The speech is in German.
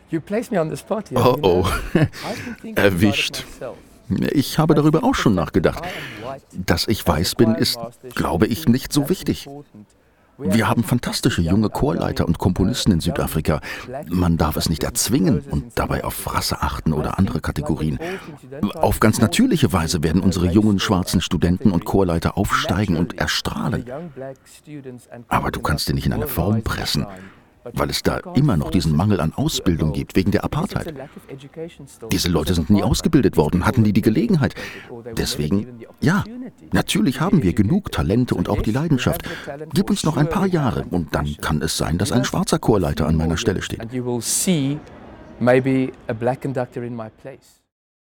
Oh oh, erwischt. Ich habe darüber auch schon nachgedacht. Dass ich weiß bin, ist, glaube ich, nicht so wichtig. Wir haben fantastische junge Chorleiter und Komponisten in Südafrika. Man darf es nicht erzwingen und dabei auf Rasse achten oder andere Kategorien. Auf ganz natürliche Weise werden unsere jungen schwarzen Studenten und Chorleiter aufsteigen und erstrahlen. Aber du kannst sie nicht in eine Form pressen, weil es da immer noch diesen Mangel an Ausbildung gibt, wegen der Apartheid. Diese Leute sind nie ausgebildet worden, hatten nie die Gelegenheit. Deswegen, ja, natürlich haben wir genug Talente und auch die Leidenschaft. Gib uns noch ein paar Jahre und dann kann es sein, dass ein schwarzer Chorleiter an meiner Stelle steht. And you will see maybe a black conductor in my place.